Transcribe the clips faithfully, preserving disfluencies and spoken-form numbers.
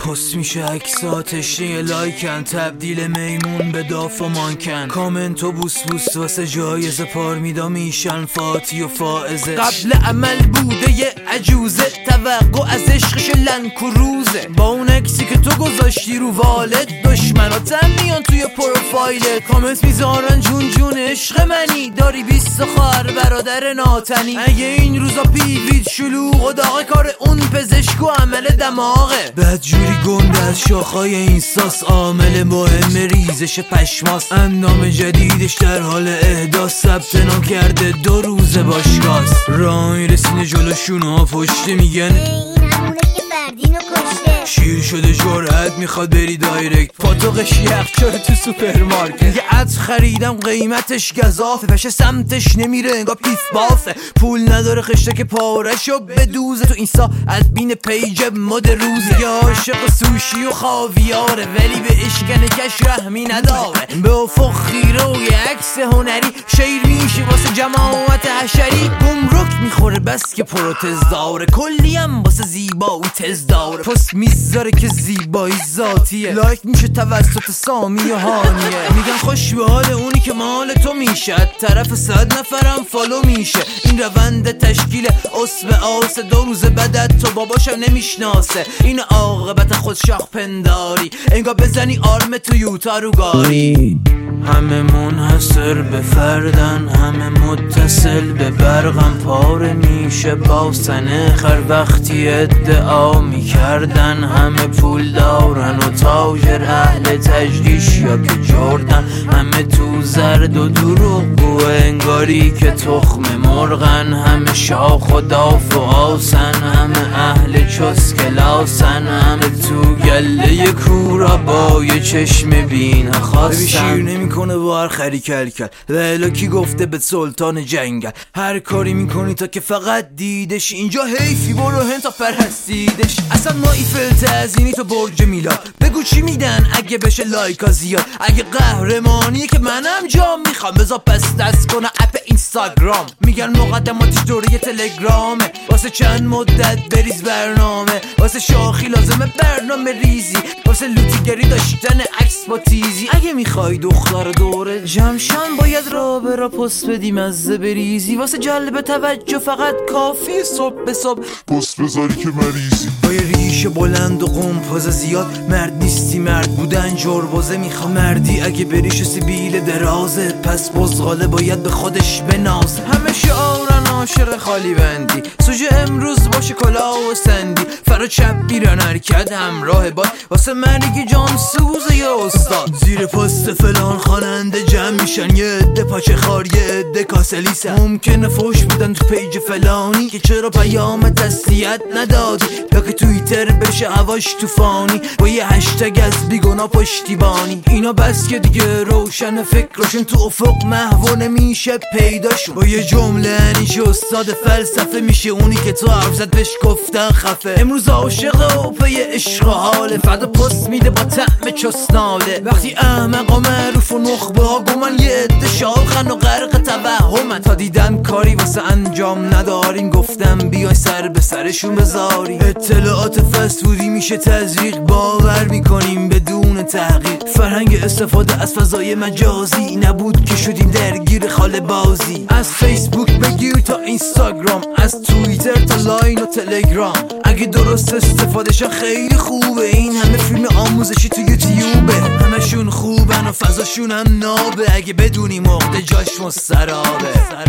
پست میشه عکساتش یه لایکن، تبدیل میمون به داف و مانکن، کامنت و بوس بوس واسه جایزه پار میدا میشن فاتی و فائزه. قبل عمل بوده یه عجوزه، توقع از عشقش لنک و روزه، با اون عکسی که تو گذاشتی رو والد دشمناتم میان توی پروفایلت، کامنت میذارن جون جون عشق منی، داری بیست خواهر برادر ناتنی. اگه این روزا پیوید شلوغ و داغه، کار اون پزشک و عمل دماغه، بدجوری گنده از شاخهای این ساس، عامل مهم ریزش پشماس، اندام جدیدش در حال احداث، ثبت نام کرده دو روز باشگاز. راه رسینه جلوشون ها پشته میگن این همونه که فردینو کشته، شیر شده جرأت میخواد بری دایرکت، پاتوقش یخچال تو سوپرمارکت. یه عطر خریدم قیمتش گزافه، پشه سمتش نمیره انگار پیف بافه، پول نداره خشته که پارشو بدوزه، تو اینستا ادمین پیج مد روزه. یه عاشق سوشی و خاویاره ولی به اشکن کش رحمی نداره، به افق خیره و یه عکس هنری، شیر میشه واسه جماعت حشری، گمرک میخوره بس که پروتز داره، کلی هم واسه زیبایی تز داره، پست میذاره که زیبایی ذاتیه، لایک میشه توسط سامی و هانیه، میگن خوش به حال اونی که مال تو میشه، طرف صد نفرم فالو میشه، این روند تشکیل اسم آسه، دو روز بعد تو باباشم نمیشناسه، این عاقبت خود شاخ پنداری، انگار بزنی آرم تو یوتا رو گاری. همه منحصر به فردن، همه متصل به برقم، پاره میشه با سنخر وقتی ادعا میکردن، همه پول دارن و تاجر اهل تجریش یا که جردن، همه تو زرد و دروغ و انگاری که تخم مرغن، همه شاخ و داف و آسن، همه اهل چسکلاسن، همه تو گله کورا با یه چشم بین خواستن. شیر نمیکنه با هر خری کل کل، ولی کی گفته به سلطان جنگل، هر کاری میکنی تا که فقط دیدش، اینجا حیفی برو هن تا پرستیدش. اصلا ما ایفل تزینی تو برج میلاد، بگو چی میدن اگه بشه لایکا زیاد، اگه قهرمانی که منم جام میخوام، بذار پس دست کنه اپ اینستاگرام، میگن مقدماتش دوره تلگرامه، واسه چند مدت بریز برنامه، واسه شاخی لازمه برنامه ریزی، واسه لوتیگری داشتن عکس با تیزی، اگه میخوای دختر دوره جمشن باید را به را پست بدی مزه بریزی، واسه جلب توجه فقط کافی صبح به صبح پست بذاری که مریضی، با یه ریش بلند و قمپاز زیاد، مرد نیستی مرد بودن جربازه میخوا، مردی اگه بریش سیبیل درازه، پس بزغاله باید به خودش بنازه، همه شعارن عاشق خالی بندی، سوژه امروز باشه کلاه و سندی، فرا چپ بیرن حرکت همراه باد، واسه مرگ جان سوزه یا استاد، زیر پست فلان خواننده جمع میشن، یه عده پاچه خار یه عده کاسلیسن، ممکنه فوش بدن تو پیج فلانی که چرا پیام تسلیت ندادی، یا که توییتر بشه هواش توفانی با یه هشتگ از بیگنا پشتیبانی، اینا بس که دیگه روشن فکرشون تو افق محو نمیشه پیداشون، با یه جمله نیشه استاد فلسفه میشه اونی که تو حرف زد بهش گفتن خفه، امروز عاشق و پی عشق و حاله، فردا پست میده با طعم چسناله، وقتی احمق و معروف و نخبه ها گمن، یه عده شاخن و غرق توهمن، تا دیدن کاری واسه انجام ندارین گفتم بیای سر به سرشون بذاری، اطلاعات فستفودی میشه تزریق، باور میکنیم بدون تحقیق، فرهنگ استفاده از فضای مجازی نبود که شدیم درگیر خاله بازی، از فیسبوک بگیر تا اینستاگرام، از توییتر تا لاین و تلگرام، اگه درست استفادهشن خیلی خوبه، این همه فیلم آموزشی تو یوتیوبه، همشون خوبن و فضاشون هم نابه، اگه بدونی مقده جاش مسترابه،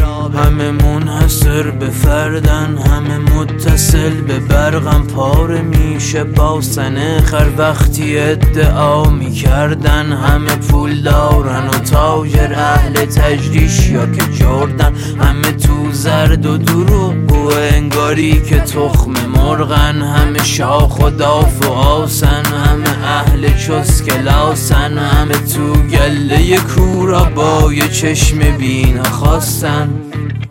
همه منحصر به فردن، همه متصل به برقم، پاره میشه با سنخر وقتی ادعا میکردن، همه پول دارن و تاجر اهل تجریش یا که جردن، همه تو زرد و دروغ و انگاری که تخم مرغن، همه شاخ و داف و آسن، همه اهل چسکلاسن، همه تو گله کورا با یه چشم بین خواستن.